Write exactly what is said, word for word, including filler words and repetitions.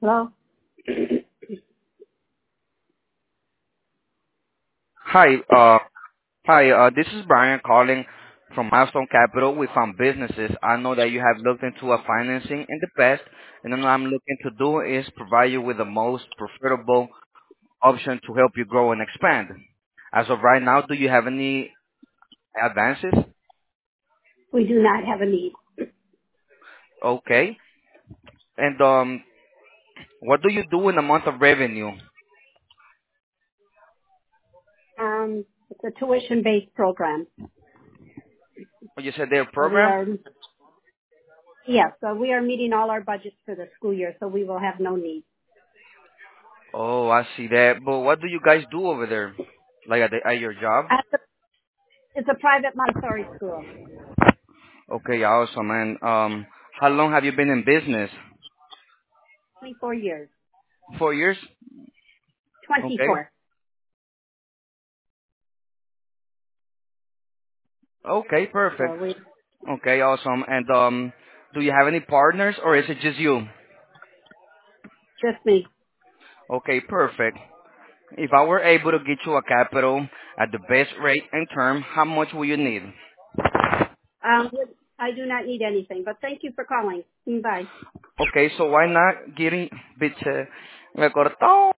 Hello? Hi, uh, hi. Uh, this is Brian calling from Milestone Capital. We found businesses. I know that you have looked into a financing in the past, and then what I'm looking to do is provide you with the most preferable option to help you grow and expand. As of right now, do you have any advances? We do not have a need. Okay. And um, what do you do in a month of revenue? Um, it's a tuition-based program. Oh, you said their So we program? are, yes, so we are meeting all our budgets for the school year, so we will have no need. Oh, I see that. But what do you guys do over there? Like at, the, at your job? At the- It's a private Montessori school, Okay, awesome. And um, how long have you been in business? twenty-four years. Four years? Okay. twenty-four. Okay, perfect. So we, Okay, awesome. And um, do you have any partners or is it just you? just me. Okay, perfect. If I were able to get you a capital at the best rate and term, how much will you need? Um, I do not need anything, but thank you for calling. Bye. Okay, so why not getting, bitch, me cortó.